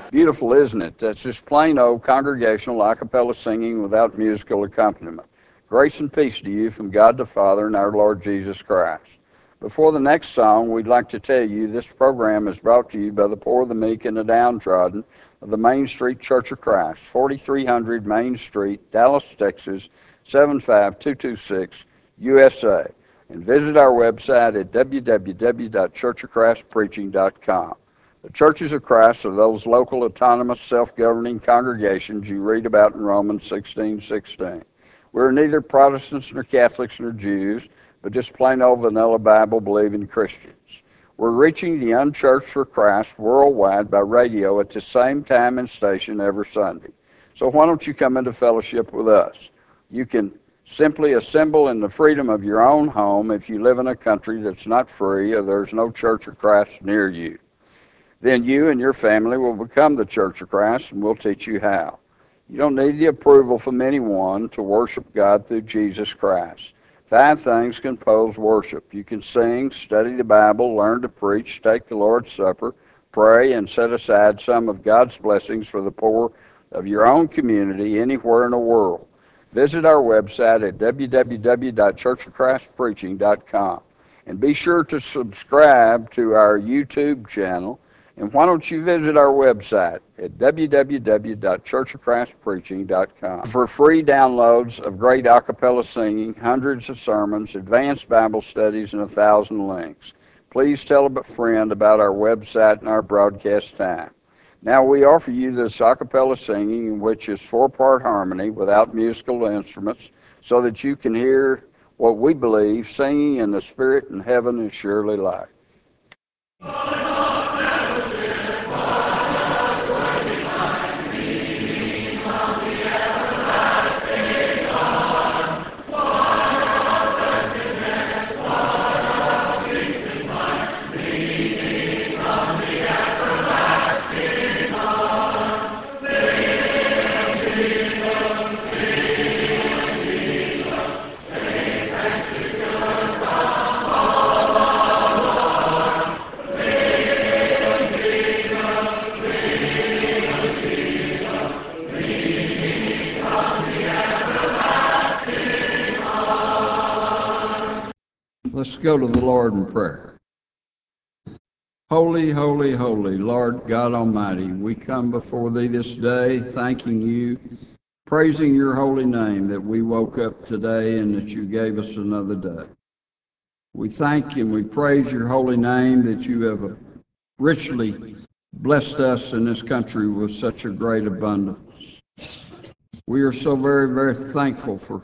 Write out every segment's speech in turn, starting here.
Beautiful, isn't it? That's just plain old congregational a cappella singing without musical accompaniment. Grace and peace to you from God the Father and our Lord Jesus Christ. Before the next song, we'd like to tell you this program is brought to you by the poor, the meek, and the downtrodden of the Main Street Church of Christ, 4300 Main Street, Dallas, Texas, 75226, USA. And visit our website at www.churchofchristpreaching.com. The churches of Christ are those local, autonomous, self-governing congregations you read about in Romans 16:16. We're neither Protestants nor Catholics nor Jews, but just plain old vanilla Bible-believing Christians. We're reaching the unchurched for Christ worldwide by radio at the same time and station every Sunday. So why don't you come into fellowship with us? You can simply assemble in the freedom of your own home if you live in a country that's not free or there's no Church of Christ near you. Then you and your family will become the Church of Christ, and we'll teach you how. You don't need the approval from anyone to worship God through Jesus Christ. 5 things compose worship. You can sing, study the Bible, learn to preach, take the Lord's Supper, pray, and set aside some of God's blessings for the poor of your own community anywhere in the world. Visit our website at www.churchofchristpreaching.com. And be sure to subscribe to our YouTube channel. And why don't you visit our website at www.churchofchristpreaching.com for free downloads of great a cappella singing, hundreds of sermons, advanced Bible studies, and 1,000 links. Please tell a friend about our website and our broadcast time. Now we offer you this a cappella singing, which is 4-part harmony without musical instruments, so that you can hear what we believe singing in the Spirit in heaven is surely like. Let's go to the Lord in prayer. Holy, holy, holy, Lord God Almighty, we come before Thee this day, thanking You, praising Your holy name that we woke up today and that You gave us another day. We thank and we praise Your holy name that You have richly blessed us in this country with such a great abundance. We are so very, very thankful for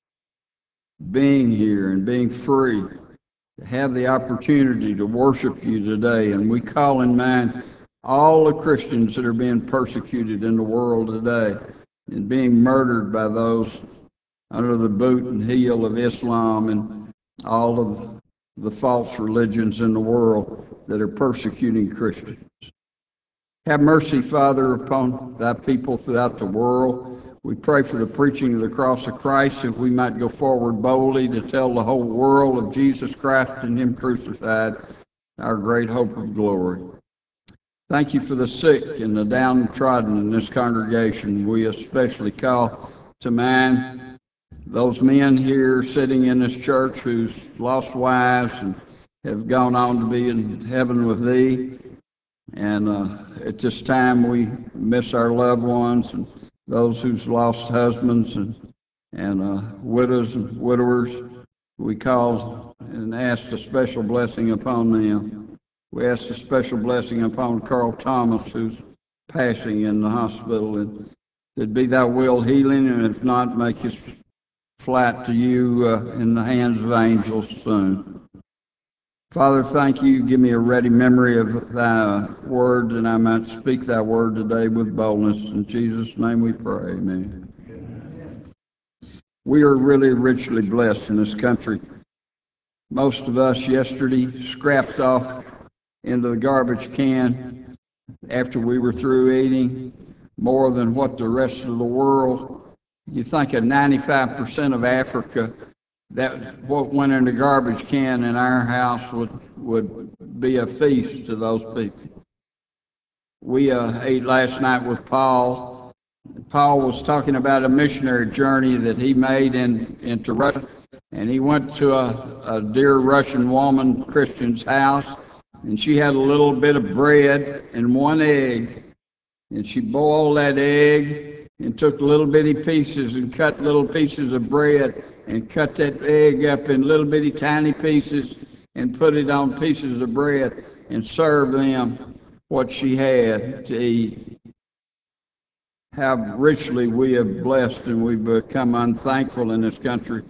being here and being free to have the opportunity to worship You today. And we call in mind all the Christians that are being persecuted in the world today and being murdered by those under the boot and heel of Islam and all of the false religions in the world that are persecuting Christians. Have mercy, Father, upon Thy people throughout the world. We pray for the preaching of the cross of Christ, that we might go forward boldly to tell the whole world of Jesus Christ and Him crucified, our great hope of glory. Thank You for the sick and the downtrodden in this congregation. We especially call to mind those men here sitting in this church who's lost wives and have gone on to be in heaven with Thee. And at this time we miss our loved ones and those who's lost husbands and widows and widowers. We call and ask a special blessing upon them. We ask a special blessing upon Carl Thomas, who's passing in the hospital, and that be Thy will healing, and if not, make his flight to You in the hands of angels soon. Father, thank You. Give me a ready memory of Thy word, and I might speak Thy word today with boldness. In Jesus' name we pray, amen. We are really richly blessed in this country. Most of us yesterday scrapped off into the garbage can after we were through eating more than what the rest of the world. You think of 95% of Africa, that what went in the garbage can in our house would be a feast to those people. We ate last night with Paul. Paul was talking about a missionary journey that he made into Russia, and he went to a dear Russian woman, Christian's house, and she had a little bit of bread and one egg, and she boiled that egg and took little bitty pieces and cut little pieces of bread and cut that egg up in little bitty tiny pieces and put it on pieces of bread and served them what she had to eat. How richly we have blessed and we've become unthankful in this country.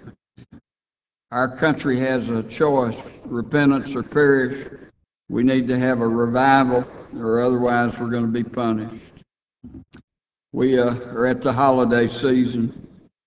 Our country has a choice, repentance or perish. We need to have a revival, or otherwise we're going to be punished. We are at the holiday season.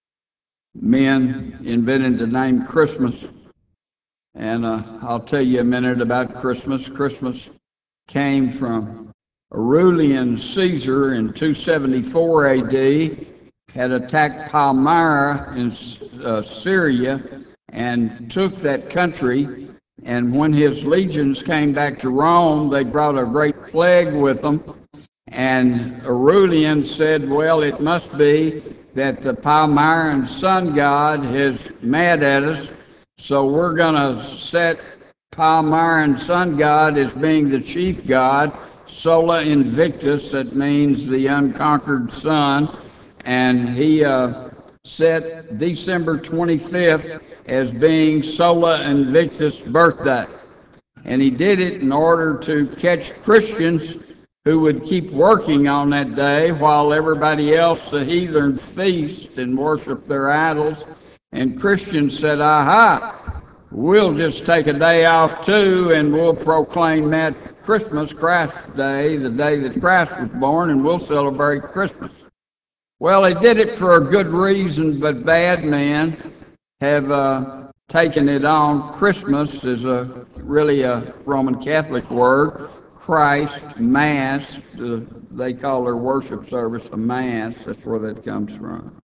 Men invented the name Christmas, and I'll tell you a minute about Christmas. Christmas came from Aurelian Caesar in 274 AD, had attacked Palmyra in Syria and took that country. And when his legions came back to Rome, they brought a great plague with them. And Aurelian said, well, it must be that the Palmyran sun god is mad at us, so we're going to set Palmyran sun god as being the chief god, Sola Invictus, that means the unconquered sun, and he set December 25th as being Sola Invictus' birthday. And he did it in order to catch Christians who would keep working on that day while everybody else, the heathen, feast and worship their idols. And Christians said, aha, we'll just take a day off too, and we'll proclaim that Christmas, Christ Day, the day that Christ was born, and we'll celebrate Christmas. Well, they did it for a good reason, but bad men have taken it on. Christmas is really a Roman Catholic word. Christ, Mass, they call their worship service a Mass. That's where that comes from.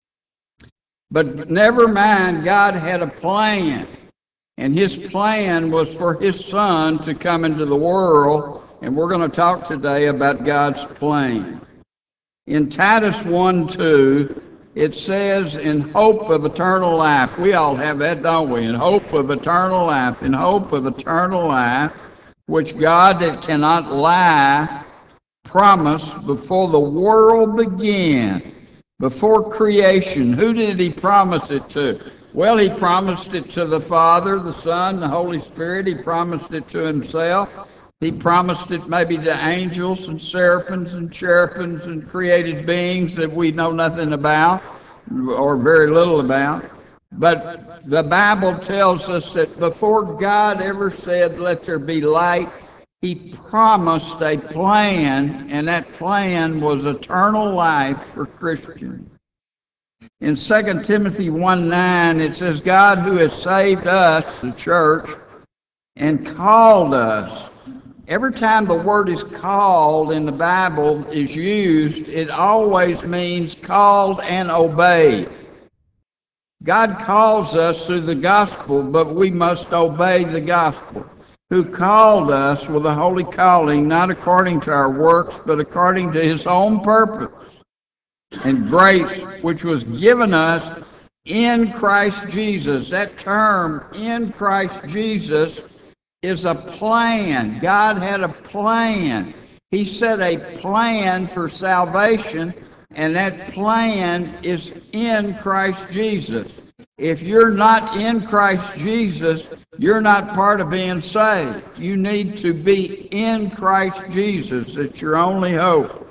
But never mind, God had a plan. And his plan was for his Son to come into the world. And we're going to talk today about God's plan. In Titus 1:2, it says, in hope of eternal life. We all have that, don't we? In hope of eternal life. In hope of eternal life, which God that cannot lie promised before the world began, before creation. Who did he promise it to? Well, he promised it to the Father, the Son, the Holy Spirit. He promised it to himself. He promised it maybe to angels and seraphims and cherubims and created beings that we know nothing about or very little about. But the Bible tells us that before God ever said, let there be light, he promised a plan, and that plan was eternal life for Christians. In 2 Timothy 1:9, it says, God who has saved us, the church, and called us. Every time the word is called in the Bible is used, it always means called and obeyed. God calls us through the gospel, but we must obey the gospel. Who called us with a holy calling, not according to our works, but according to his own purpose and grace, which was given us in Christ Jesus. That term, in Christ Jesus, is a plan. God had a plan. He set a plan for salvation, and that plan is in Christ Jesus. If you're not in Christ Jesus, you're not part of being saved. You need to be in Christ Jesus. It's your only hope.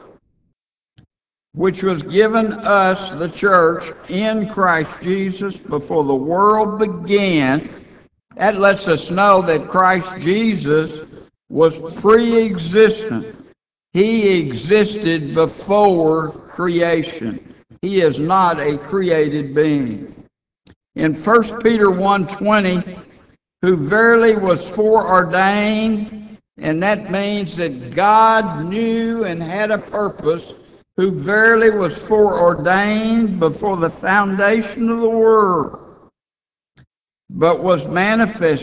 Which was given us, the church, in Christ Jesus before the world began. That lets us know that Christ Jesus was pre-existent. He existed before creation. He is not a created being. In 1 Peter 1:20, who verily was foreordained, and that means that God knew and had a purpose, who verily was foreordained before the foundation of the world, but was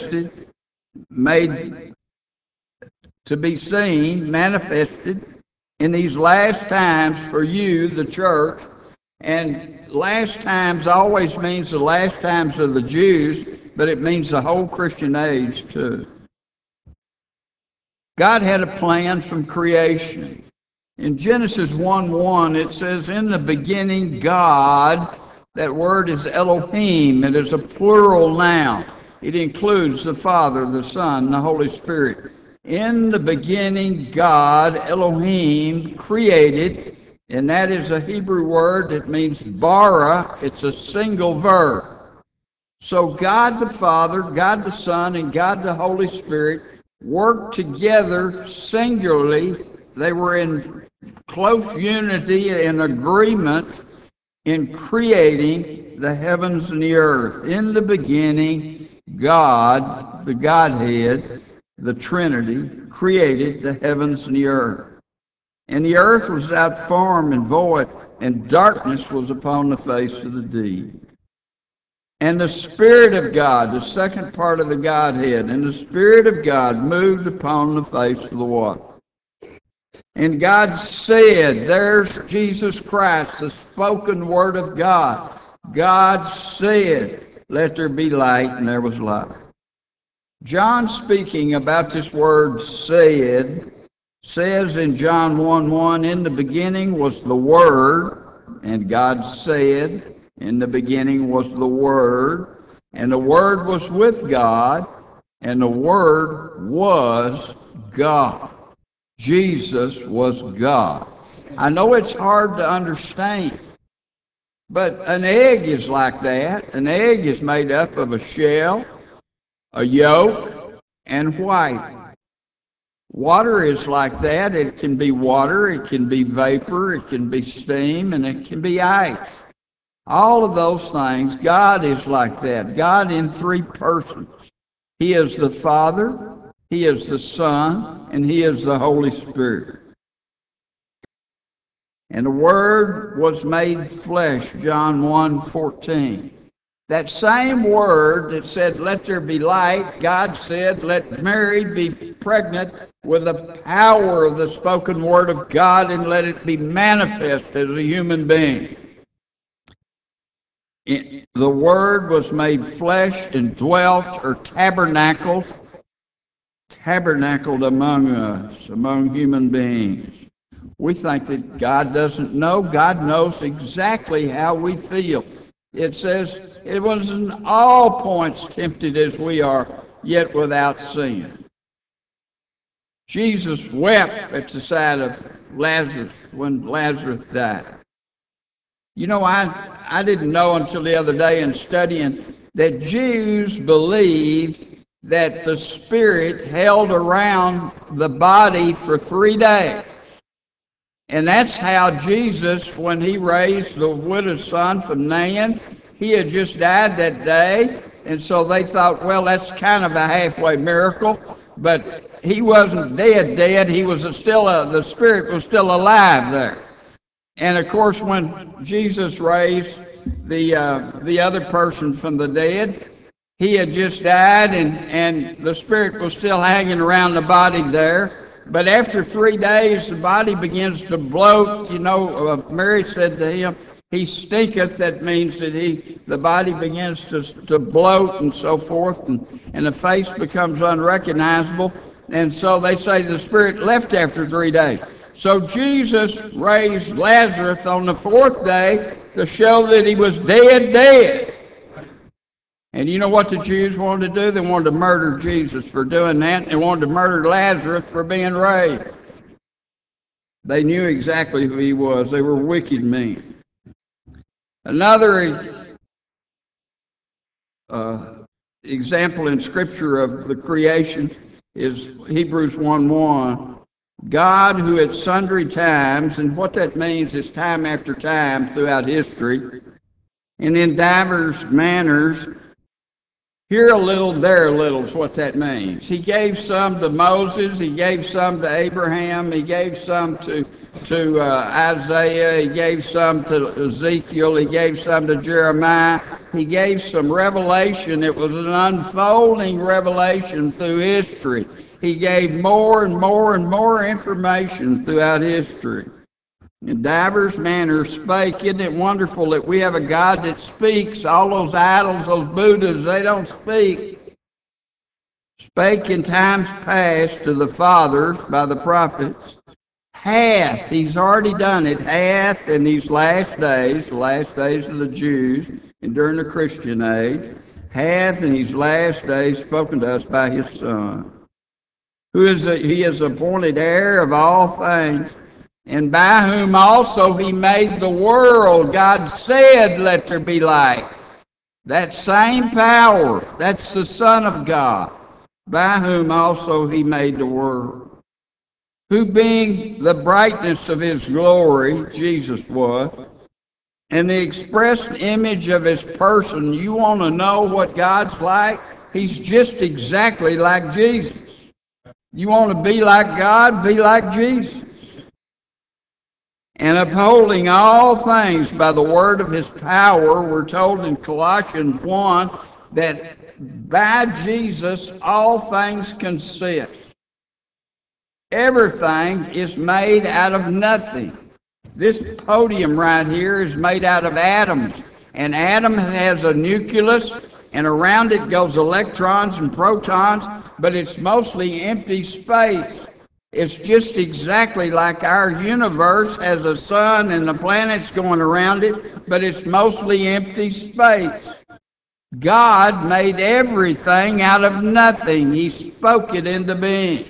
manifested, made to be seen, manifested in these last times for you, the church. And last times always means the last times of the Jews, but it means the whole Christian age too. God had a plan from creation. In Genesis 1:1, it says, "In the beginning, God," that word is Elohim. It is a plural noun. It includes the Father, the Son, the Holy Spirit. In the beginning, God, Elohim, created, and that is a Hebrew word that means bara. It's a single verb. So God the Father, God the Son, and God the Holy Spirit worked together singularly. They were in close unity and agreement in creating the heavens and the earth. In the beginning, God, the Godhead, the Trinity, created the heavens and the earth. And the earth was without form and void, and darkness was upon the face of the deep. And the Spirit of God, the second part of the Godhead, and the Spirit of God moved upon the face of the water. And God said, there's Jesus Christ, the spoken word of God. God said, let there be light, and there was light. John, speaking about this word said, says in John 1:1, in the beginning was the Word, and God said, in the beginning was the Word, and the Word was with God, and the Word was God. Jesus was God. I know it's hard to understand, but an egg is like that. An egg is made up of a shell, a yolk, and white. Water is like that. It can be water, it can be vapor, it can be steam, and it can be ice. All of those things, God is like that. God in three persons. He is the Father, He is the Son, and He is the Holy Spirit. And the Word was made flesh, John 1:14. That same word that said, let there be light, God said, let Mary be pregnant with the power of the spoken word of God, and let it be manifest as a human being. The Word was made flesh and dwelt, or tabernacled among us, among human beings. We think that God doesn't know. God knows exactly how we feel. It says, it was in all points tempted as we are, yet without sin. Jesus wept at the sight of Lazarus when Lazarus died. You know, I didn't know until the other day in studying that Jews believed that the spirit held around the body for 3 days. And that's how Jesus, when he raised the widow's son from Nain, he had just died that day. And so they thought, well, that's kind of a halfway miracle. But he wasn't dead. He was the spirit was still alive there. And of course, when Jesus raised the other person from the dead, he had just died, and the spirit was still hanging around the body there. But after 3 days, the body begins to bloat. You know, Mary said to him, he stinketh. That means that the body begins to bloat and so forth, and the face becomes unrecognizable. And so they say the spirit left after 3 days. So Jesus raised Lazarus on the 4th day to show that he was dead. And you know what the Jews wanted to do? They wanted to murder Jesus for doing that. They wanted to murder Lazarus for being raised. They knew exactly who he was. They were wicked men. Another example in Scripture of the creation is Hebrews 1:1. God, who at sundry times, and what that means is time after time throughout history, and in divers manners, here a little, there a little is what that means. He gave some to Moses, he gave some to Abraham, he gave some to Isaiah, he gave some to Ezekiel, he gave some to Jeremiah, he gave some revelation. It was an unfolding revelation through history. He gave more and more and more information throughout history. In divers manners spake. Isn't it wonderful that we have a God that speaks? All those idols, those Buddhas, they don't speak. Spake in times past to the fathers by the prophets. Hath, he's already done it, hath in these last days, the last days of the Jews, and during the Christian age, hath in these last days spoken to us by his Son, who is he is appointed heir of all things, and by whom also he made the world. God said, let there be light. That same power, that's the Son of God, by whom also he made the world. Who being the brightness of his glory, Jesus was, and the expressed image of his person. You want to know what God's like? He's just exactly like Jesus. You want to be like God? Be like Jesus. And upholding all things by the word of his power, we're told in Colossians 1 that by Jesus all things consist. Everything is made out of nothing. This podium right here is made out of atoms, and atom has a nucleus, and around it goes electrons and protons, but it's mostly empty space. It's just exactly like our universe has a sun and the planets going around it, but it's mostly empty space. God made everything out of nothing. He spoke it into being.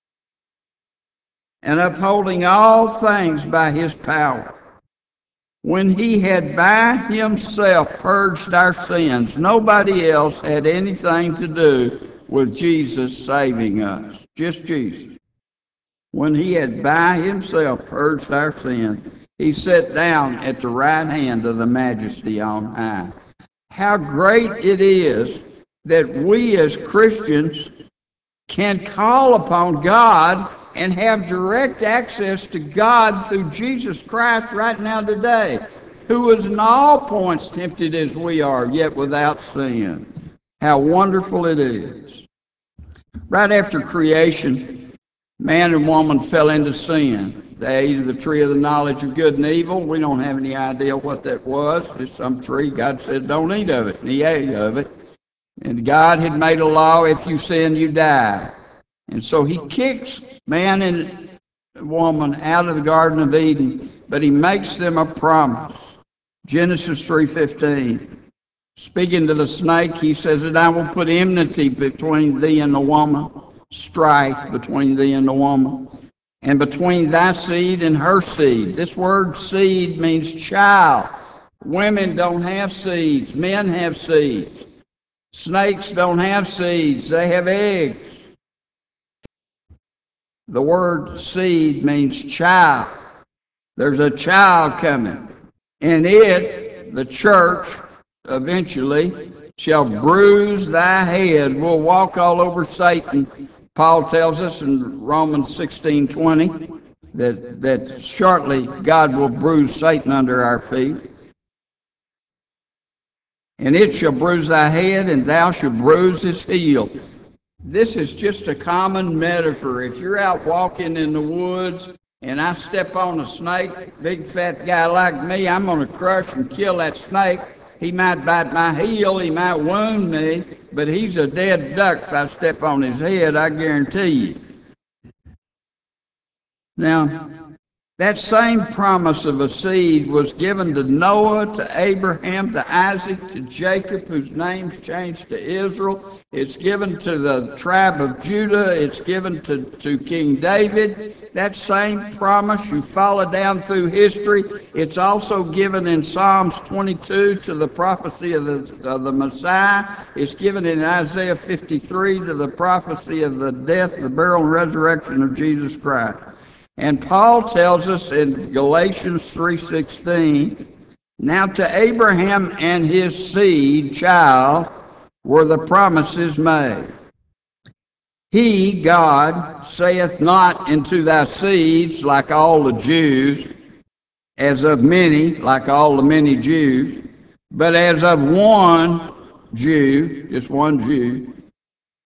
And upholding all things by his power, when he had by himself purged our sins. Nobody else had anything to do with Jesus saving us, just Jesus. When he had by himself purged our sins, he sat down at the right hand of the Majesty on high. How great it is that we as Christians can call upon God and have direct access to God through Jesus Christ right now today, who was in all points tempted as we are, yet without sin. How wonderful it is. Right after creation, man and woman fell into sin. They ate of the tree of the knowledge of good and evil. We don't have any idea what that was. It's some tree. God said, don't eat of it. And he ate of it. And God had made a law, if you sin, you die. And so he kicks man and woman out of the Garden of Eden, but he makes them a promise. Genesis 3:15. Speaking to the snake, he says that I will put enmity between thee and the woman, strife between thee and the woman, and between thy seed and her seed. This word seed means child. Women don't have seeds. Men have seeds. Snakes don't have seeds. They have eggs. The word seed means child. There's a child coming. And it, the church, eventually, shall bruise thy head. We'll walk all over Satan. Paul tells us in Romans 16:20 that shortly God will bruise Satan under our feet. And it shall bruise thy head, and thou shalt bruise his heel. This is just a common metaphor. If you're out walking in the woods and I step on a snake, big fat guy like me, I'm going to crush and kill that snake. He might bite my heel, he might wound me, but he's a dead duck if I step on his head, I guarantee you. Now, that same promise of a seed was given to Noah, to Abraham, to Isaac, to Jacob, whose name's changed to Israel. It's given to the tribe of Judah. It's given to King David. That same promise, you follow down through history. It's also given in Psalms 22 to the prophecy of the Messiah. It's given in Isaiah 53 to the prophecy of the death, the burial, and resurrection of Jesus Christ. And Paul tells us in Galatians 3:16, now to Abraham and his seed, child, were the promises made. He, God, saith not unto thy seeds, like all the Jews, as of many, like all the many Jews, but as of one Jew, just one Jew,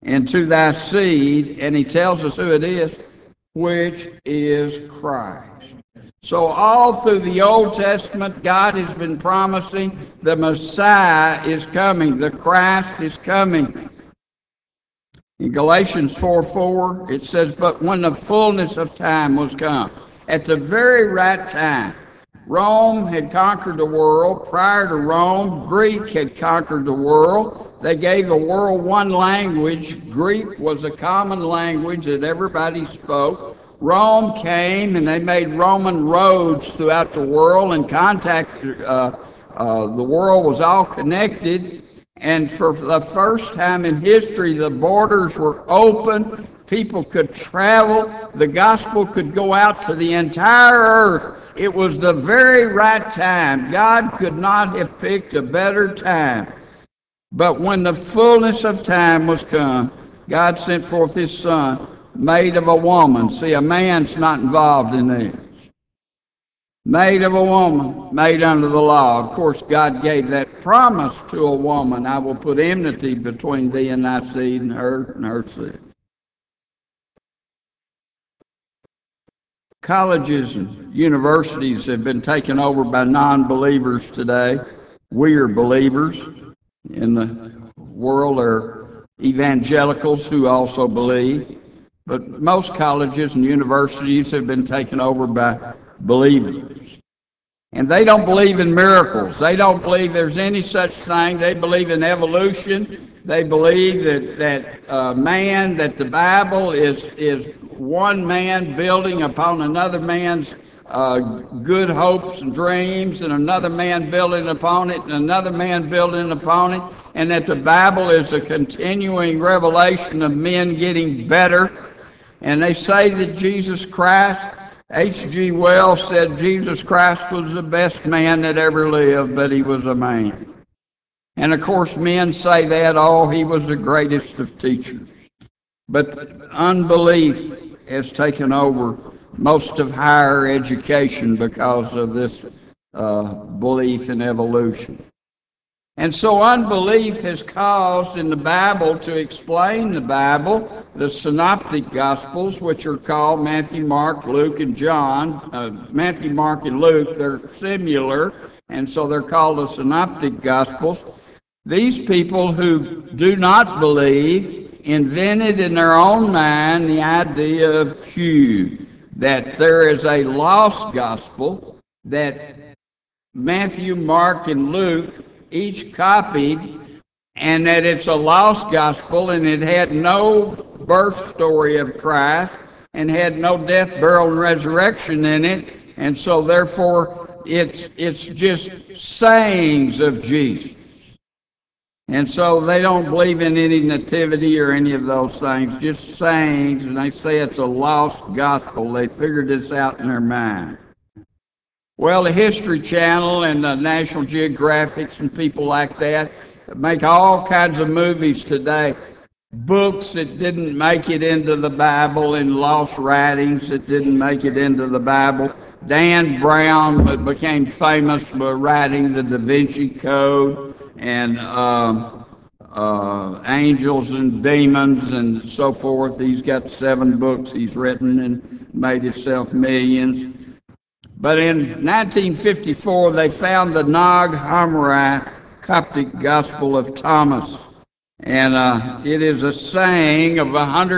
and to thy seed, and he tells us who it is, which is Christ. So all through the Old Testament, God has been promising the Messiah is coming, the Christ is coming. In Galatians 4:4, it says, but when the fullness of time was come, at the very right time, Rome had conquered the world. Prior to Rome, Greek had conquered the world. They gave the world one language. Greek was a common language that everybody spoke. Rome came and they made Roman roads throughout the world, and the world was all connected. And for the first time in history, the borders were open. People could travel. The gospel could go out to the entire earth. It was the very right time. God could not have picked a better time. But when the fullness of time was come, God sent forth his Son, made of a woman. See, a man's not involved in this. Made of a woman, made under the law. Of course, God gave that promise to a woman. I will put enmity between thee and thy seed, and her seed. Colleges and universities have been taken over by non-believers today. We are believers. In the world are evangelicals who also believe. But most colleges and universities have been taken over by believers. And they don't believe in miracles. They don't believe there's any such thing. They believe in evolution. They believe that the Bible is one man building upon another man's good hopes and dreams, and another man building upon it, and another man building upon it, and that the Bible is a continuing revelation of men getting better. And they say that Jesus Christ, H.G. Wells said Jesus Christ was the best man that ever lived, but he was a man. And of course men say that, oh, he was the greatest of teachers. But unbelief has taken over most of higher education because of this belief in evolution. And so unbelief has caused in the Bible, to explain the Bible, the synoptic gospels, which are called Matthew, Mark, Luke, and John. Matthew, Mark, and Luke, they're similar, and so they're called the synoptic gospels. These people who do not believe invented in their own mind the idea of Q, that there is a lost gospel that Matthew, Mark, and Luke each copied, and that it's a lost gospel, and it had no birth story of Christ, and had no death, burial, and resurrection in it, and so therefore it's just sayings of Jesus. And so they don't believe in any nativity or any of those things, just sayings, and they say it's a lost gospel. They figured this out in their mind. Well, the History Channel and the National Geographic and people like that make all kinds of movies today. Books that didn't make it into the Bible, and lost writings that didn't make it into the Bible. Dan Brown became famous by writing the Da Vinci Code and Angels and Demons and so forth. He's got 7 books he's written and made himself millions. But in 1954, they found the Nag Hammadi Coptic Gospel of Thomas. And it is a saying of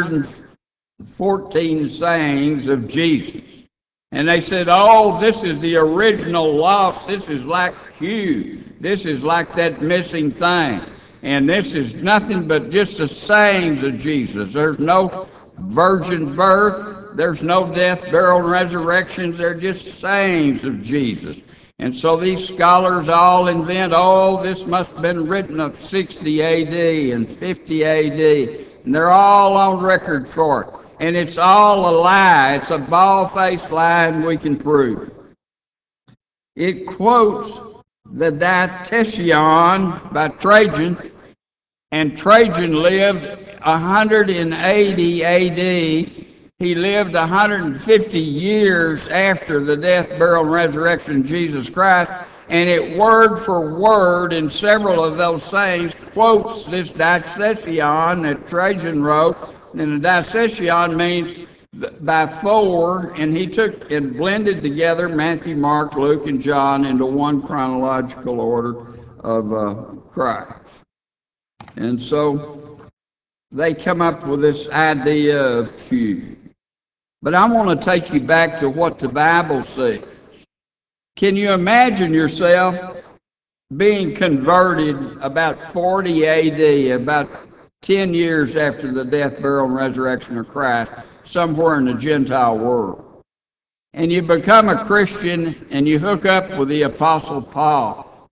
114 sayings of Jesus. And they said, oh, this is the original lost. This is like Q. This is like that missing thing. And this is nothing but just the sayings of Jesus. There's no virgin birth. There's no death, burial, and resurrections. They're just sayings of Jesus. And so these scholars all invent, oh, this must have been written of 60 A.D. and 50 A.D. And they're all on record for it. And it's all a lie. It's a bald-faced lie, and we can prove it. It quotes the Diatetion by Trajan, and Trajan lived 180 A.D., He lived 150 years after the death, burial, and resurrection of Jesus Christ, and it word for word in several of those sayings quotes this dissection that Trajan wrote. And the dissection means by four, and he took and blended together Matthew, Mark, Luke, and John into one chronological order of Christ. And so they come up with this idea of Q. But I want to take you back to what the Bible says. Can you imagine yourself being converted about 40 AD, about 10 years after the death, burial, and resurrection of Christ, somewhere in the Gentile world? And you become a Christian and you hook up with the Apostle Paul.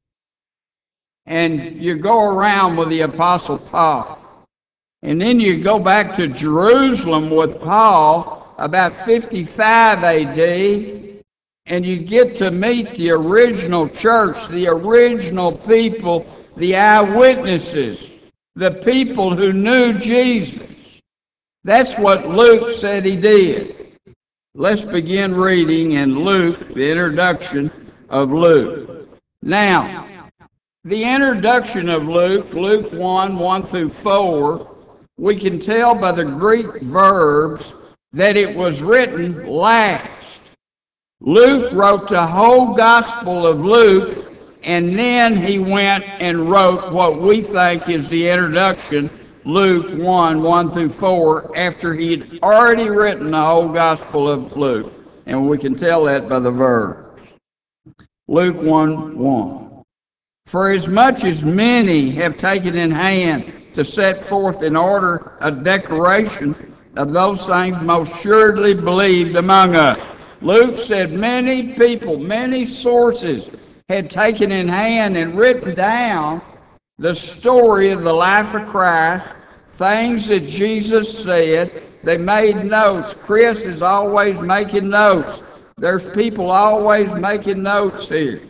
And you go around with the Apostle Paul. And then you go back to Jerusalem with Paul about 55 AD, and you get to meet the original church, the original people, the eyewitnesses, the people who knew Jesus. That's what Luke said he did. Let's begin reading in Luke, the introduction of Luke. Now, the introduction of Luke, Luke 1, 1 through 4, we can tell by the Greek verbs that it was written last. Luke wrote the whole Gospel of Luke, and then he went and wrote what we think is the introduction, Luke 1, 1 through 4, after he'd already written the whole Gospel of Luke. And we can tell that by the verbs. Luke 1, 1. For as much as many have taken in hand to set forth in order a declaration of those things most surely believed among us. Luke said many people, many sources had taken in hand and written down the story of the life of Christ, things that Jesus said. They made notes. Chris is always making notes. There's people always making notes here.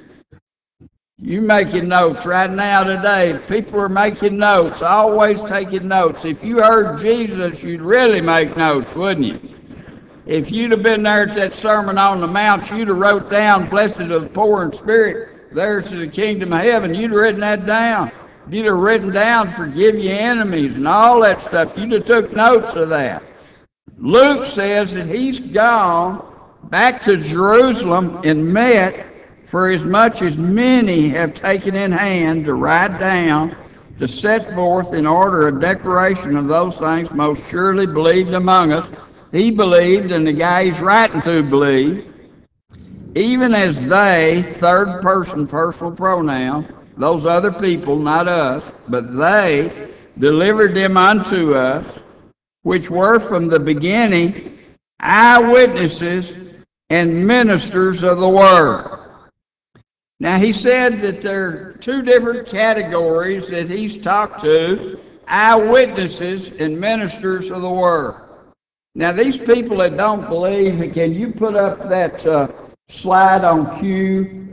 You making notes right now today. People are making notes, always taking notes. If you heard Jesus, you'd really make notes, wouldn't you? If you'd have been there at that Sermon on the Mount, you'd have wrote down, blessed are the poor in spirit, theirs is the kingdom of heaven. You'd have written that down. You'd have written down, forgive your enemies and all that stuff. You'd have took notes of that. Luke says that he's gone back to Jerusalem and met, for as much as many have taken in hand to write down, to set forth in order a declaration of those things most surely believed among us. He believed, and the guy he's writing to believed, even as they, third person personal pronoun, those other people, not us, but they delivered them unto us, which were from the beginning eyewitnesses and ministers of the word. Now, he said that there are two different categories that he's talked to, eyewitnesses and ministers of the word. Now, these people that don't believe, can you put up that slide on Q,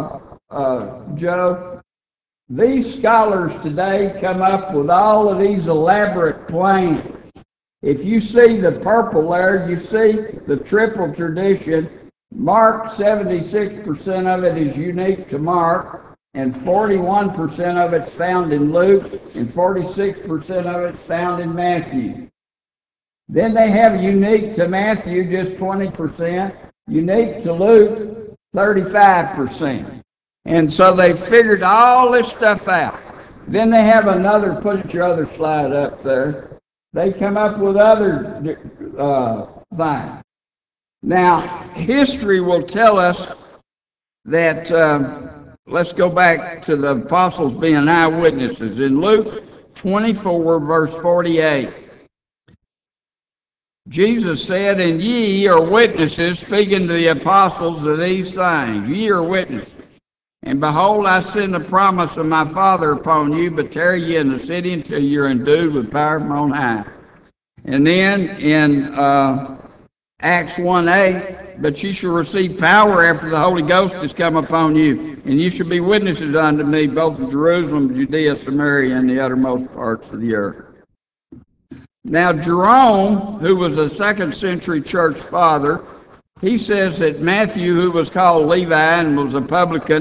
Joe? These scholars today come up with all of these elaborate plans. If you see the purple there, you see the triple tradition. Mark, 76% of it is unique to Mark, and 41% of it's found in Luke, and 46% of it's found in Matthew. Then they have unique to Matthew, just 20%, unique to Luke, 35%. And so they figured all this stuff out. Then they have another, put your other slide up there. They come up with other things. Now, history will tell us that, let's go back to the apostles being eyewitnesses. In Luke 24, verse 48, Jesus said, and ye are witnesses, speaking to the apostles of these things. Ye are witnesses. And behold, I send the promise of my Father upon you, but tarry ye in the city until you're endued with power from on high. And then in Acts 1:8, but ye shall receive power after the Holy Ghost is come upon you, and ye shall be witnesses unto me, both in Jerusalem, Judea, Samaria, and the uttermost parts of the earth. Now, Jerome, who was a second century church father, he says that Matthew, who was called Levi and was a publican,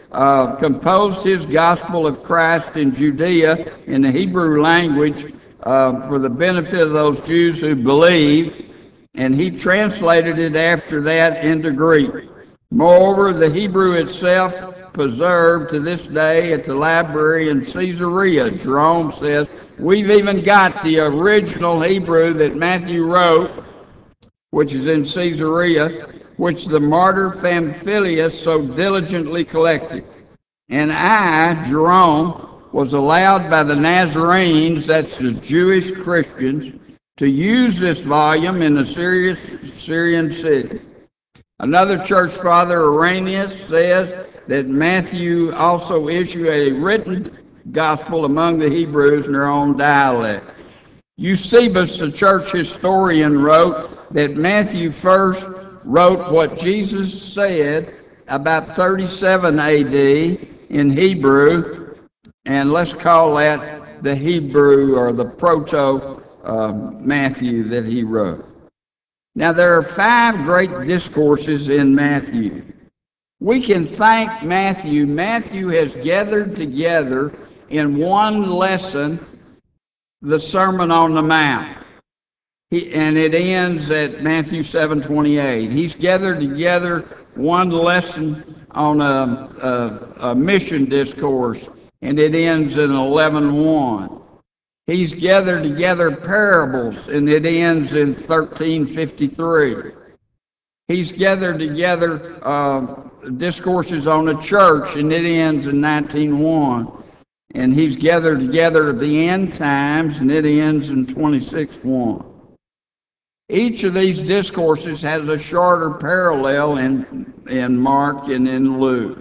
composed his gospel of Christ in Judea in the Hebrew language for the benefit of those Jews who believed, and he translated it after that into Greek. Moreover, the Hebrew itself preserved to this day at the library in Caesarea. Jerome says, we've even got the original Hebrew that Matthew wrote, which is in Caesarea, which the martyr Pamphilus so diligently collected. And I, Jerome, was allowed by the Nazarenes, that's the Jewish Christians, to use this volume in the Syrian city. Another church father, Irenaeus, says that Matthew also issued a written gospel among the Hebrews in their own dialect. Eusebius, the church historian, wrote that Matthew first wrote what Jesus said about 37 AD in Hebrew, and let's call that the Hebrew or the proto-Matthew that he wrote. Now, there are 5 great discourses in Matthew. We can thank Matthew. Matthew has gathered together in one lesson the Sermon on the Mount. And it ends at Matthew 7:28. He's gathered together one lesson on a mission discourse, and it ends in 11:1. He's gathered together parables, and it ends in 13:53. He's gathered together discourses on the church, and it ends in 19:1. And he's gathered together the end times, and it ends in 26:1. Each of these discourses has a shorter parallel in Mark and in Luke.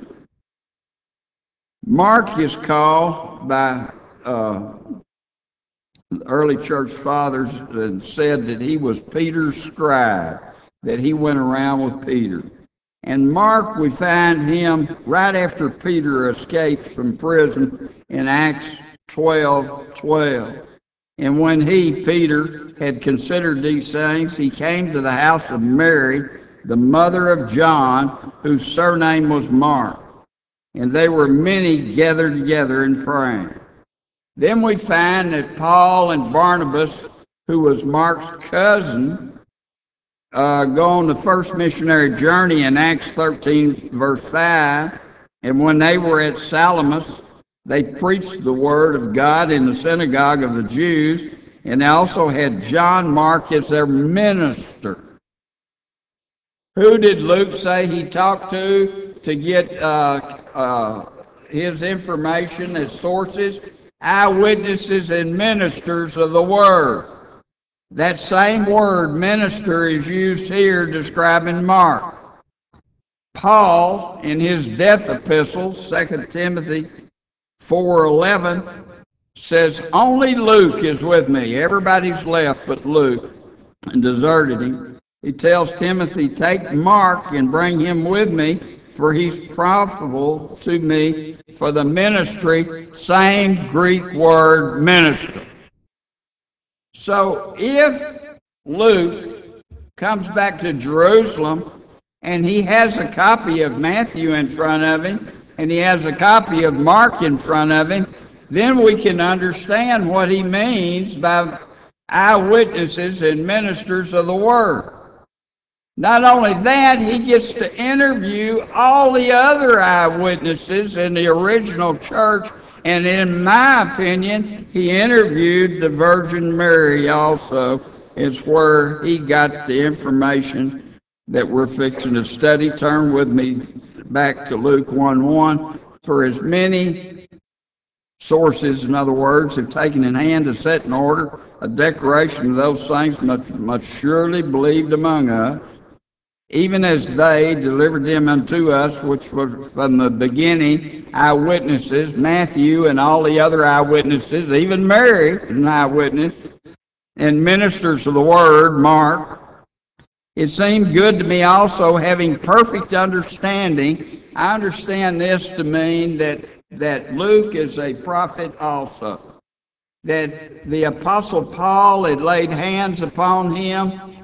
Mark is called by early church fathers and said that he was Peter's scribe, that he went around with Peter. And Mark, we find him right after Peter escaped from prison in Acts 12:12. And when he, Peter, had considered these things, he came to the house of Mary, the mother of John, whose surname was Mark. And they were many gathered together and praying. Then we find that Paul and Barnabas, who was Mark's cousin, go on the first missionary journey in Acts 13, verse 5. And when they were at Salamis, they preached the word of God in the synagogue of the Jews, and they also had John Mark as their minister. Who did Luke say he talked to get his information as sources? Eyewitnesses and ministers of the word. That same word, minister, is used here describing Mark. Paul, in his death epistles, 2 Timothy 4:11, says, only Luke is with me. Everybody's left but Luke and deserted him. He tells Timothy, take Mark and bring him with me, for he's profitable to me for the ministry. Same Greek word, minister. So if Luke comes back to Jerusalem and he has a copy of Matthew in front of him and he has a copy of Mark in front of him, then we can understand what he means by eyewitnesses and ministers of the word. Not only that, he gets to interview all the other eyewitnesses in the original church, and in my opinion, he interviewed the Virgin Mary also. It's where he got the information that we're fixing to study. Turn with me back to Luke 1:1. For as many sources, in other words, have taken in hand to set in order a declaration of those things must surely believed among us, even as they delivered them unto us, which were from the beginning eyewitnesses, Matthew and all the other eyewitnesses, even Mary is an eyewitness, and ministers of the word, Mark. It seemed good to me also, having perfect understanding. I understand this to mean that Luke is a prophet also, that the Apostle Paul had laid hands upon him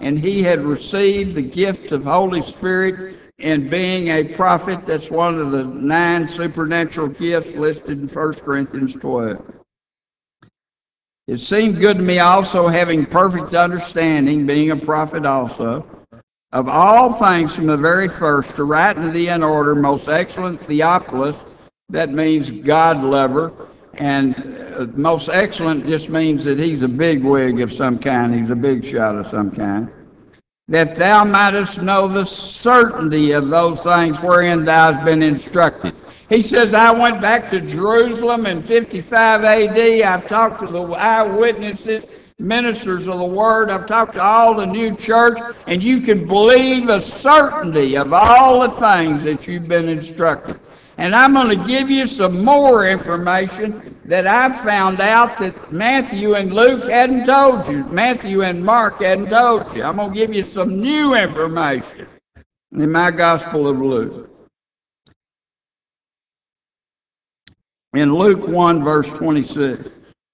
and he had received the gift of Holy Spirit and being a prophet. That's one of the 9 supernatural gifts listed in 1 Corinthians 12. It seemed good to me also, having perfect understanding, being a prophet also, of all things from the very first, to write to thee in order, most excellent Theophilus. That means God lover, and most excellent just means that he's a bigwig of some kind. He's a big shot of some kind. That thou mightest know the certainty of those things wherein thou hast been instructed. He says, I went back to Jerusalem in 55 A.D. I've talked to the eyewitnesses, ministers of the Word. I've talked to all the new church, and you can believe a certainty of all the things that you've been instructed. And I'm going to give you some more information that I've found out that Matthew and Luke hadn't told you. Matthew and Mark hadn't told you. I'm going to give you some new information in my Gospel of Luke. In Luke 1, verse 26.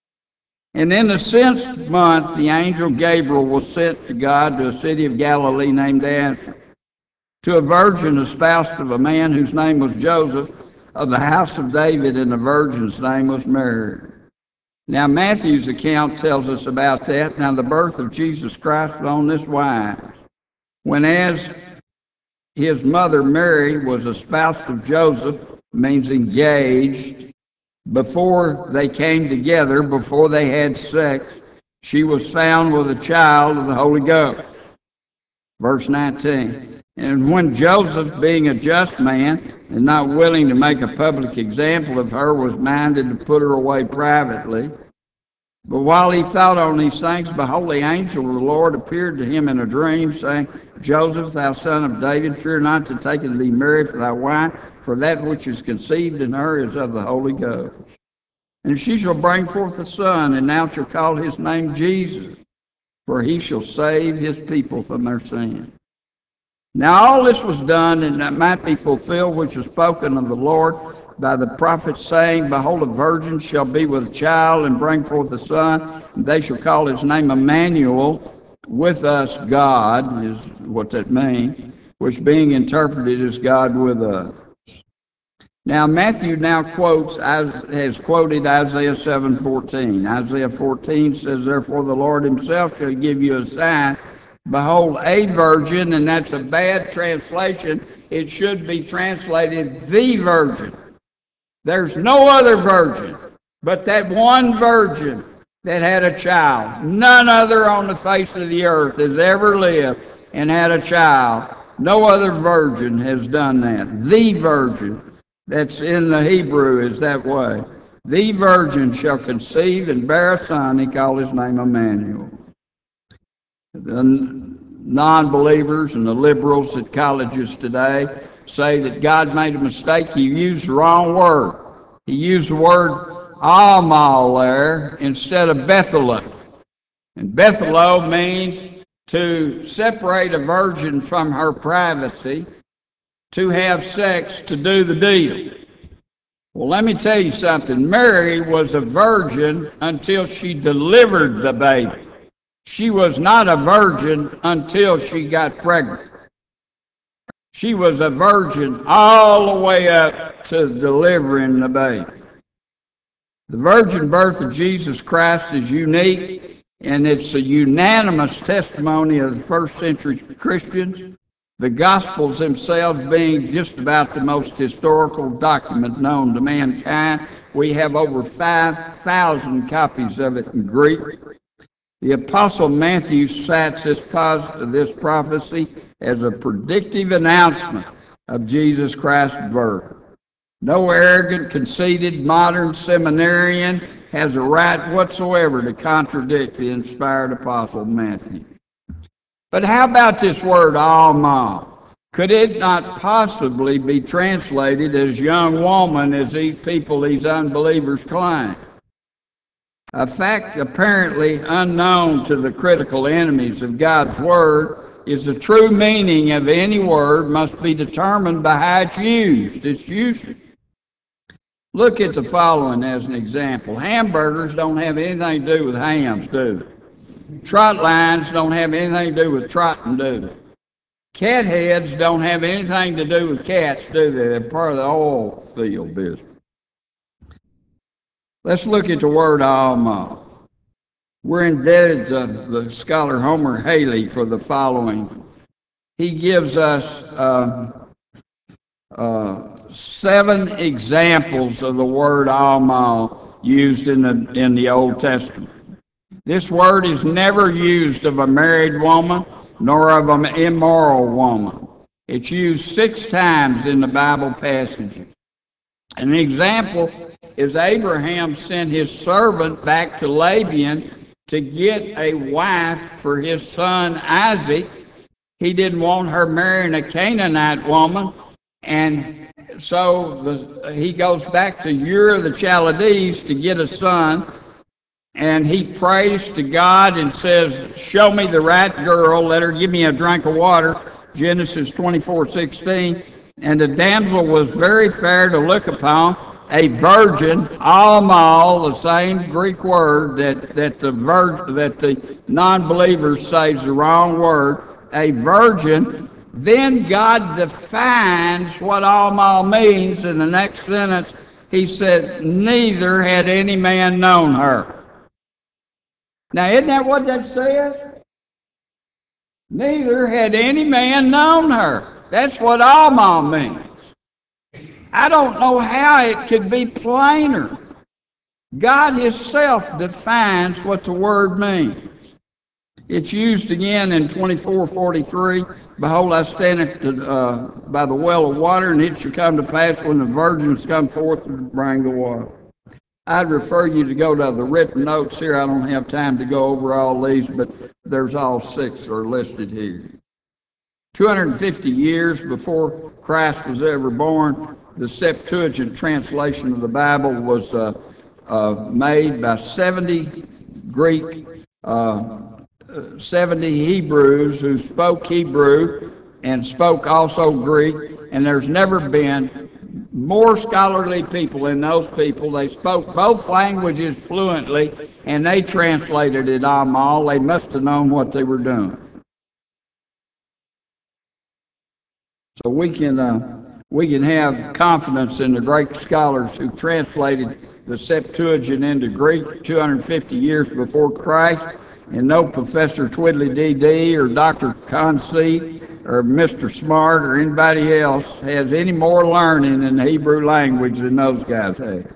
And in the 6th month, the angel Gabriel was sent to God to a city of Galilee named Nazareth, to a virgin espoused of a man whose name was Joseph, of the house of David, and the virgin's name was Mary. Now Matthew's account tells us about that. Now the birth of Jesus Christ was on this wise. When as his mother Mary was espoused of Joseph, means engaged, before they came together, before they had sex, she was found with a child of the Holy Ghost. Verse 19. And when Joseph, being a just man and not willing to make a public example of her, was minded to put her away privately, but while he thought on these things, behold, the angel of the Lord appeared to him in a dream, saying, Joseph, thou son of David, fear not to take unto thee Mary for thy wife, for that which is conceived in her is of the Holy Ghost. And she shall bring forth a son, and thou shalt call his name Jesus, for he shall save his people from their sins. Now all this was done, and that might be fulfilled which was spoken of the Lord by the prophet, saying, Behold, a virgin shall be with child, and bring forth a son, and they shall call his name Emmanuel, with us God, is what that means, which being interpreted is God with us. Now Matthew now has quoted Isaiah 7:14. Isaiah 14 says, Therefore the Lord himself shall give you a sign. Behold, a virgin, and that's a bad translation. It should be translated the virgin. There's no other virgin but that one virgin that had a child. None other on the face of the earth has ever lived and had a child. No other virgin has done that. The virgin, that's in the Hebrew, is that way. The virgin shall conceive and bear a son. He called his name Emmanuel. The non-believers and the liberals at colleges today say that God made a mistake. He used the wrong word. He used the word Amal there instead of Bethelo. And Bethelo means to separate a virgin from her privacy, to have sex, to do the deal. Well, let me tell you something. Mary was a virgin until she delivered the baby. She was not a virgin until she got pregnant. She was a virgin all the way up to delivering the baby. The virgin birth of Jesus Christ is unique, and it's a unanimous testimony of the first century Christians, the Gospels themselves being just about the most historical document known to mankind. We have over 5,000 copies of it in Greek. The Apostle Matthew cites this prophecy as a predictive announcement of Jesus Christ's birth. No arrogant, conceited, modern seminarian has a right whatsoever to contradict the inspired Apostle Matthew. But how about this word, Alma? Could it not possibly be translated as young woman, as these people, these unbelievers, claim? A fact apparently unknown to the critical enemies of God's Word is the true meaning of any word must be determined by how it's used, its usage. Look at the following as an example. Hamburgers don't have anything to do with hams, do they? Trot lines don't have anything to do with trotting, do they? Cat heads don't have anything to do with cats, do they? They're part of the oil field business. Let's look at the word Alma. We're indebted to the scholar Homer Haley for the following. He gives us 7 examples of the word Alma used in the Old Testament. This word is never used of a married woman nor of an immoral woman. It's used 6 times in the Bible passages. An example is Abraham sent his servant back to Laban to get a wife for his son Isaac. He didn't want her marrying a Canaanite woman, and so he goes back to Ur of the Chaldees to get a son, and he prays to God and says, show me the right girl, let her give me a drink of water, Genesis 24:16. And the damsel was very fair to look upon, a virgin, alma, the same Greek word that the non-believers say is the wrong word, a virgin. Then God defines what alma means. In the next sentence, he said, neither had any man known her. Now, isn't that what that says? Neither had any man known her. That's what alma means. I don't know how it could be plainer. God himself defines what the word means. It's used again in 24:43. Behold, I stand by the well of water, and it shall come to pass when the virgins come forth to bring the water. I'd refer you to go to the written notes here. I don't have time to go over all these, but there's all 6 are listed here. 250 years before Christ was ever born, the Septuagint translation of the Bible was made by 70 Greek, 70 Hebrews who spoke Hebrew and spoke also Greek, and there's never been more scholarly people than those people. They spoke both languages fluently, and they translated it all. They must have known what they were doing. So we can have confidence in the great scholars who translated the Septuagint into Greek 250 years before Christ, and no Professor Twiddly D.D. or Dr. Conceit or Mr. Smart or anybody else has any more learning in the Hebrew language than those guys have.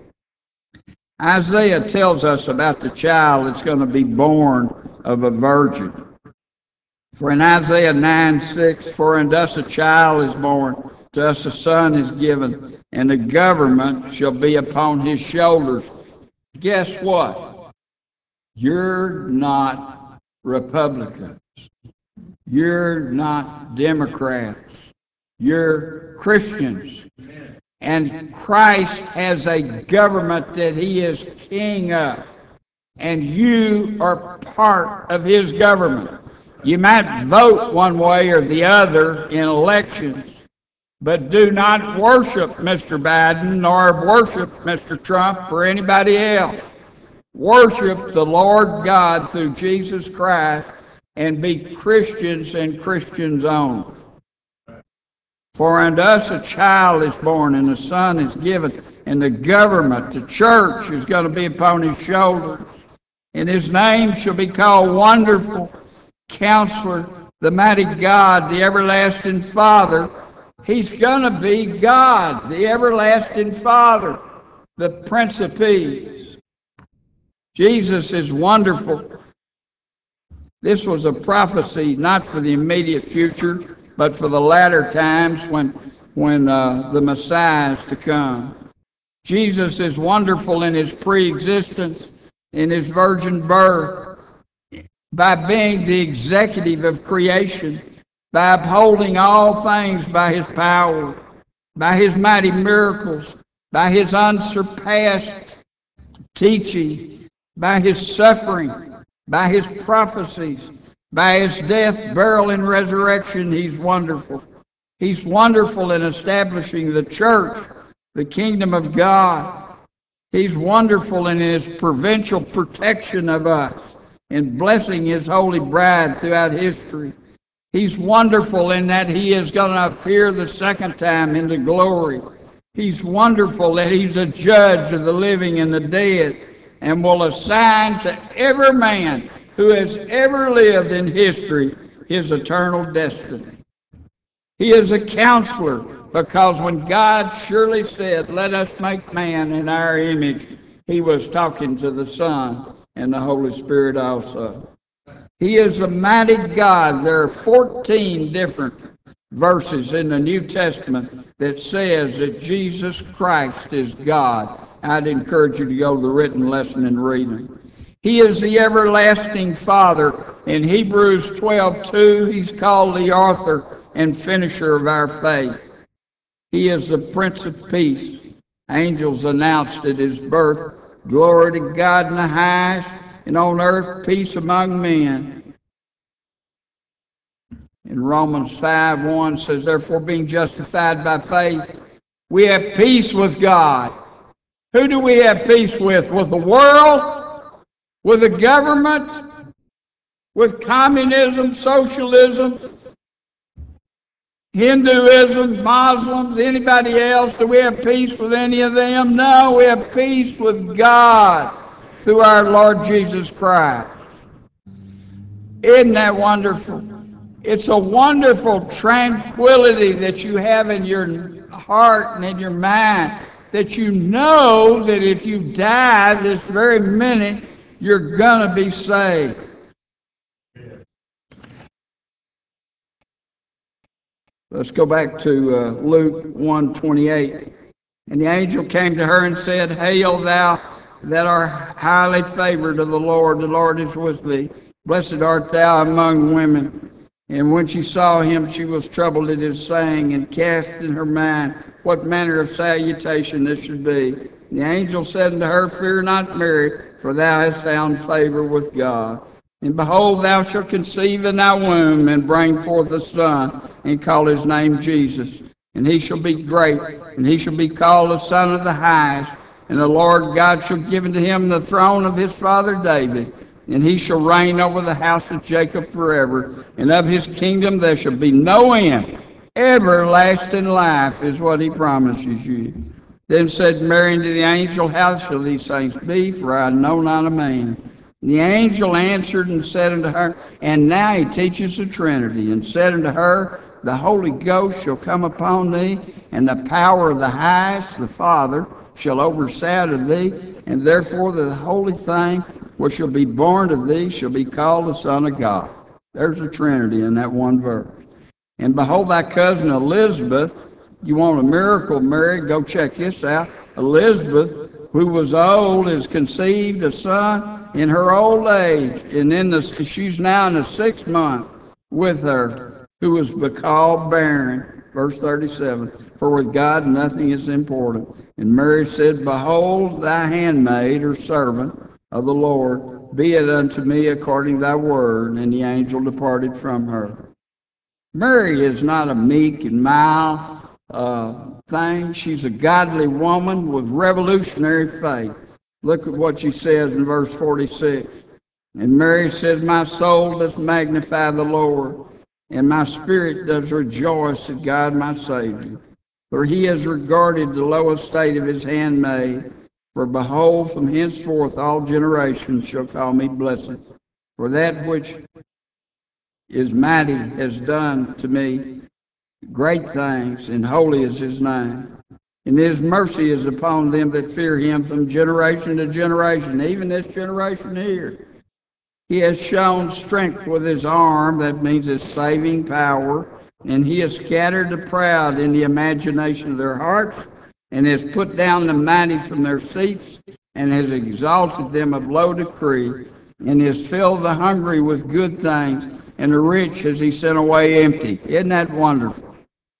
Isaiah tells us about the child that's going to be born of a virgin. For in Isaiah 9:6, for unto us a child is born, to us a son is given, and the government shall be upon his shoulders. Guess what? You're not Republicans. You're not Democrats. You're Christians. And Christ has a government that he is king of. And you are part of his government. You might vote one way or the other in elections, but do not worship Mr. Biden nor worship Mr. Trump or anybody else. Worship the Lord God through Jesus Christ and be Christians and Christians only. For unto us a child is born, and a son is given, and the government, the church, is going to be upon his shoulders. And his name shall be called Wonderful, Counselor, the Mighty God, the Everlasting Father. He's going to be God, the Everlasting Father, the Prince of Peace. Jesus is wonderful. This was a prophecy not for the immediate future, but for the latter times when the Messiah is to come. Jesus is wonderful in his pre-existence, in his virgin birth, by being the executive of creation, by upholding all things by his power, by his mighty miracles, by his unsurpassed teaching, by his suffering, by his prophecies, by his death, burial, and resurrection. He's wonderful. He's wonderful in establishing the church, the kingdom of God. He's wonderful in his providential protection of us and blessing his holy bride throughout history. He's wonderful in that he is going to appear the second time into glory. He's wonderful that he's a judge of the living and the dead, and will assign to every man who has ever lived in history his eternal destiny. He is a counselor, because when God surely said, "Let us make man in our image," he was talking to the Son and the Holy Spirit also. He is a mighty God. There are 14 different verses in the New Testament that says that Jesus Christ is God. I'd encourage you to go to the written lesson and read it. He is the everlasting Father. In Hebrews 12:2, he's called the author and finisher of our faith. He is the Prince of Peace. Angels announced at his birth, "Glory to God in the highest, and on earth peace among men." In Romans 5:1 says, "Therefore, being justified by faith, we have peace with God." Who do we have peace with? With the world? With the government? With communism, socialism, Hinduism, Muslims, anybody else? Do we have peace with any of them? No, we have peace with God through our Lord Jesus Christ. Isn't that wonderful? It's a wonderful tranquility that you have in your heart and in your mind, that you know that if you die this very minute, you're going to be saved. Let's go back to Luke 1:28. "And the angel came to her and said, Hail, thou that art highly favored of the Lord is with thee. Blessed art thou among women. And when she saw him, she was troubled at his saying, and cast in her mind what manner of salutation this should be. And the angel said unto her, Fear not, Mary, for thou hast found favor with God. And behold, thou shalt conceive in thy womb, and bring forth a son, and call his name Jesus. And he shall be great, and he shall be called the Son of the Highest. And the Lord God shall give unto him the throne of his father David. And he shall reign over the house of Jacob forever, and of his kingdom there shall be no end. Everlasting life is what he promises you. Then said Mary unto the angel, How shall these things be? For I know not a man. And the angel answered and said unto her, and now he teaches the Trinity, and said unto her, The Holy Ghost shall come upon thee, and the power of the highest, the Father, shall overshadow thee, and therefore the holy thing which shall be born of thee shall be called the Son of God. There's the Trinity in that one verse. And behold, thy cousin Elizabeth, you want a miracle, Mary, go check this out. Elizabeth, who was old, has conceived a son in her old age, and she's now in the 6th month with her, who was called barren. Verse 37, For with God nothing is important. And Mary said, Behold, thy handmaid, or servant of the Lord, be it unto me according to thy word. And the angel departed from her. Mary is not a meek and mild thing. She's a godly woman with revolutionary faith. Look at what she says in verse 46. And Mary says, My soul does magnify the Lord, and my spirit does rejoice at God my Savior. For he has regarded the low estate of his handmaid. For behold, from henceforth all generations shall call me blessed. For that which is mighty has done to me great things, and holy is his name. And his mercy is upon them that fear him from generation to generation, even this generation here. He has shown strength with his arm, that means his saving power, and he has scattered the proud in the imagination of their hearts, and has put down the mighty from their seats, and has exalted them of low decree, and has filled the hungry with good things, and the rich has he sent away empty. Isn't that wonderful?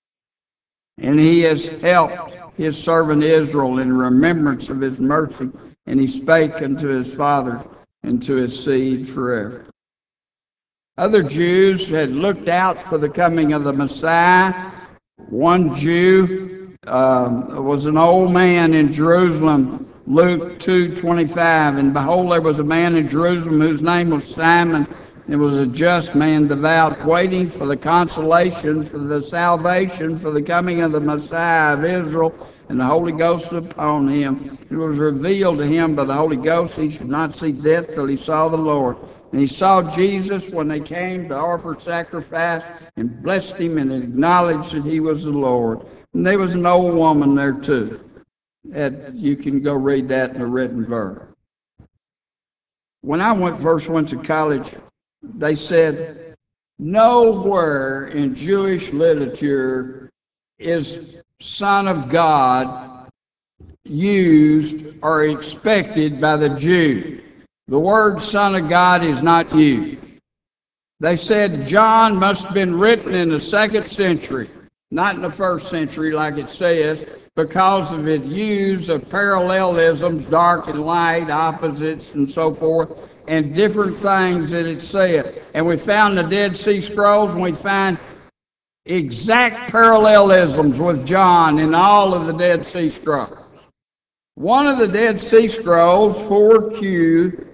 And he has helped his servant Israel in remembrance of his mercy, and he spake unto his fathers and to his seed forever. Other Jews had looked out for the coming of the Messiah. One Jew was an old man in Jerusalem Luke 2:25, and behold, there was a man in Jerusalem whose name was Simon. It was a just man, devout, waiting for the consolation, for the salvation, for the coming of the Messiah of Israel, and the Holy Ghost upon him. It was revealed to him by the Holy Ghost he should not see death till he saw the Lord. And he saw Jesus when they came to offer sacrifice, and blessed him and acknowledged that he was the Lord. And there was an old woman there too. You can go read that in the written verse. When I first went to college, they said nowhere in Jewish literature is Son of God used or expected by the Jew. The word Son of God is not used. They said John must have been written in the 2nd century, not in the 1st century like it says, because of its use of parallelisms, dark and light, opposites, and so forth, and different things that it said. And we found the Dead Sea Scrolls, and we find exact parallelisms with John in all of the Dead Sea Scrolls. One of the Dead Sea Scrolls, 4Q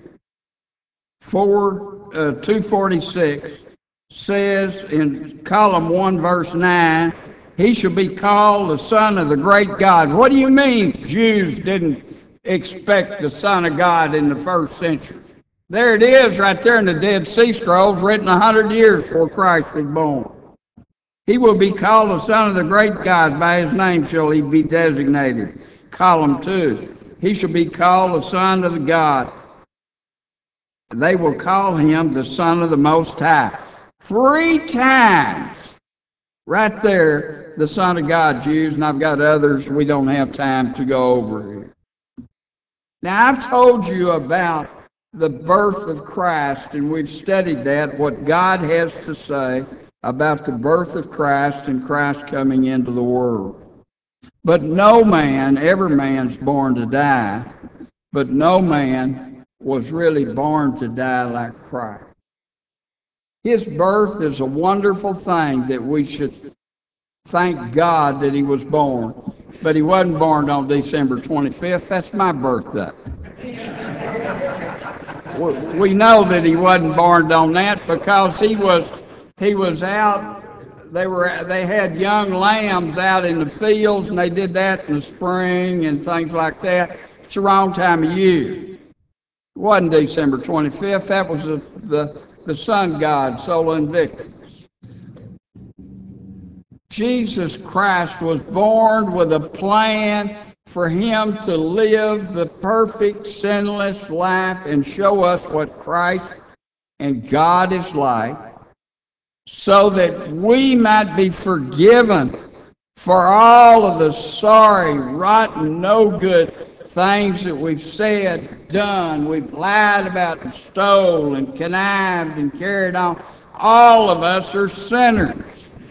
246, says in column 1, verse 9, he shall be called the Son of the great God. What do you mean Jews didn't expect the Son of God in the 1st century? There it is right there in the Dead Sea Scrolls, written 100 years before Christ was born. He will be called the Son of the great God. By his name shall he be designated. Column 2, he shall be called the Son of the God. They will call him the Son of the Most High. 3 times right there, the Son of God, Jews, and I've got others we don't have time to go over here. Now, I've told you about the birth of Christ, and we've studied that, what God has to say about the birth of Christ and Christ coming into the world. But no man, every man's born to die, but no man was really born to die like Christ. His birth is a wonderful thing that we should thank God that he was born. But he wasn't born on December 25th. That's my birthday. We know that he wasn't born on that because he was out. They had young lambs out in the fields, and they did that in the spring and things like that. It's the wrong time of year. It wasn't December 25th. That was the sun god, Sola Invictus. Jesus Christ was born with a plan for him to live the perfect, sinless life and show us what Christ and God is like, so that we might be forgiven for all of the sorry, rotten, no good things that we've said, done. We've lied about and stole and connived and carried on. All of us are sinners.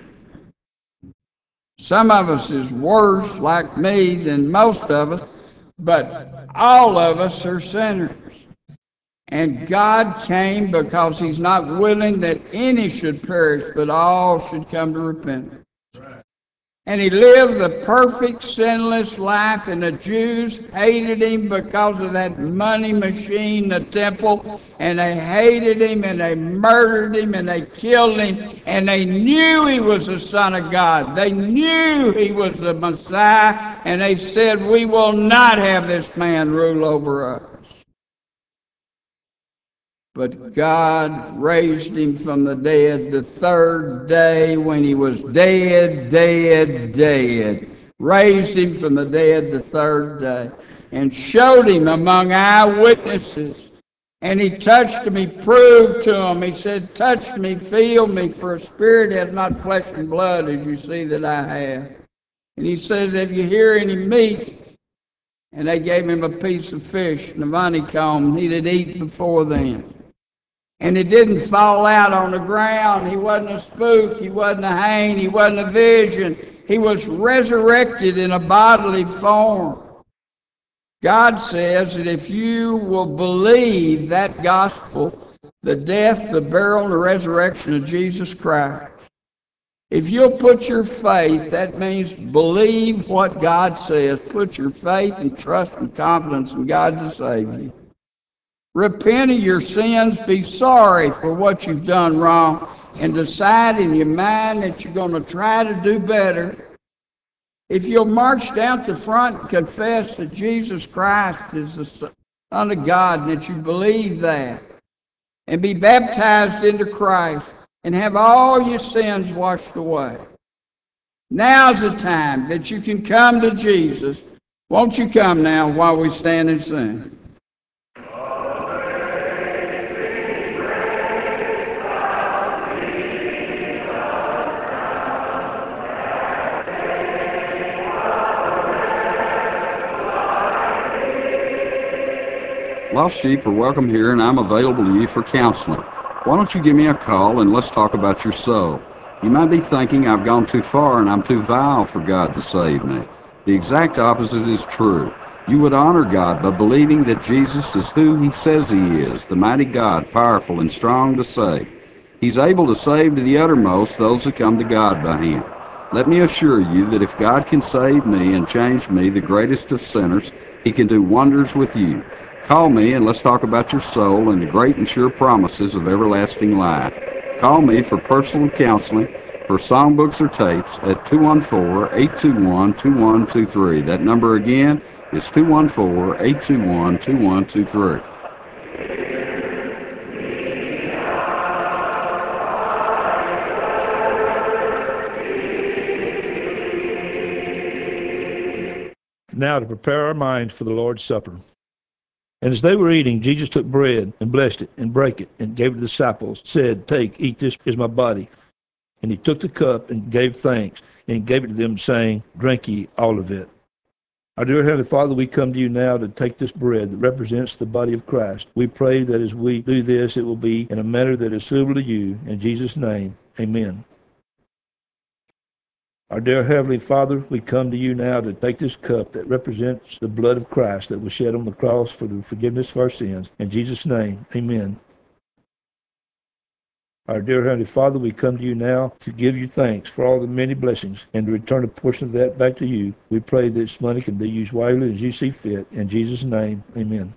Some of us is worse, like me, than most of us, but all of us are sinners. And God came because he's not willing that any should perish, but all should come to repentance. And he lived the perfect, sinless life, and the Jews hated him because of that money machine, the temple, and they hated him, and they murdered him, and they killed him, and they knew he was the Son of God. They knew he was the Messiah, and they said, we will not have this man rule over us. But God raised him from the dead the 3rd day when he was dead. Raised him from the dead the 3rd day and showed him among eyewitnesses. And he touched him, he proved to him. He said, touch me, feel me, for a spirit has not flesh and blood as you see that I have. And he says, if you hear any meat, and they gave him a piece of fish and a honeycomb he did eat before them. And it didn't fall out on the ground. He wasn't a spook. He wasn't a hang. He wasn't a vision. He was resurrected in a bodily form. God says that if you will believe that gospel, the death, the burial, and the resurrection of Jesus Christ, If you'll put your faith, that means believe what God says. Put your faith and trust and confidence in God to save you. Repent of your sins, be sorry for what you've done wrong, and decide in your mind that you're going to try to do better. If you'll march down to the front and confess that Jesus Christ is the Son of God, and that you believe that, and be baptized into Christ, and have all your sins washed away. Now's the time that you can come to Jesus. Won't you come now while we stand and sing? Lost sheep are welcome here, and I'm available to you for counseling. Why don't you give me a call and let's talk about your soul? You might be thinking I've gone too far and I'm too vile for God to save me. The exact opposite is true. You would honor God by believing that Jesus is who He says He is, the mighty God, powerful and strong to save. He's able to save to the uttermost those who come to God by Him. Let me assure you that if God can save me and change me, the greatest of sinners, He can do wonders with you. Call me and let's talk about your soul and the great and sure promises of everlasting life. Call me for personal counseling, for songbooks or tapes at 214-821-2123. That number again is 214-821-2123. Now to prepare our minds for the Lord's Supper. And as they were eating, Jesus took bread and blessed it and brake it and gave it to the disciples, said, "Take, eat, this is my body." And He took the cup and gave thanks and gave it to them, saying, "Drink ye all of it. Our dear Heavenly Father, we come to you now to take this bread that represents the body of Christ. We pray that as we do this, it will be in a manner that is suitable to you. In Jesus' name, amen. Our dear Heavenly Father, we come to you now to take this cup that represents the blood of Christ that was shed on the cross for the forgiveness of our sins. In Jesus' name, amen. Our dear Heavenly Father, we come to you now to give you thanks for all the many blessings and to return a portion of that back to you. We pray that this money can be used wisely as you see fit. In Jesus' name, amen.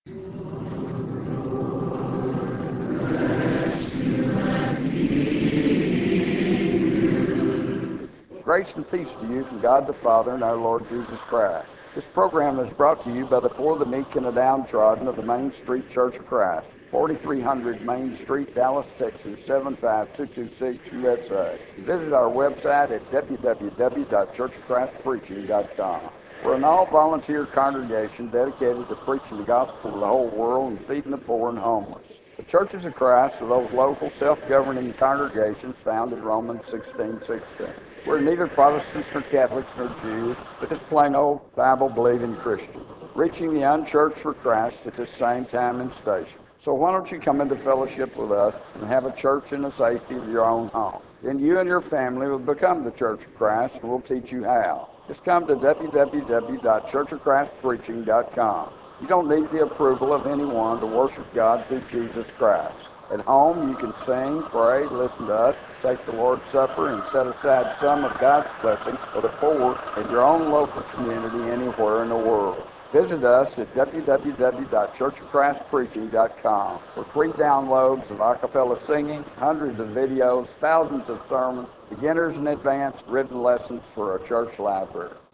Grace and peace to you from God the Father and our Lord Jesus Christ. This program is brought to you by the poor, the meek, and the downtrodden of the Main Street Church of Christ, 4300 Main Street, Dallas, Texas, 75226 USA. Visit our website at www.churchofchristpreaching.com. We're an all-volunteer congregation dedicated to preaching the gospel to the whole world and feeding the poor and homeless. The Churches of Christ are those local, self-governing congregations found in Romans 16:16. We're neither Protestants nor Catholics nor Jews, but just plain old Bible-believing Christians, reaching the unchurched for Christ at the same time and station. So why don't you come into fellowship with us and have a church in the safety of your own home? Then you and your family will become the Church of Christ, and we'll teach you how. Just come to www.churchofchristpreaching.com. You don't need the approval of anyone to worship God through Jesus Christ. At home, you can sing, pray, listen to us, take the Lord's Supper, and set aside some of God's blessings for the poor in your own local community anywhere in the world. Visit us at www.churchofchristpreaching.com for free downloads of a cappella singing, hundreds of videos, thousands of sermons, beginners and advanced written lessons for a church library.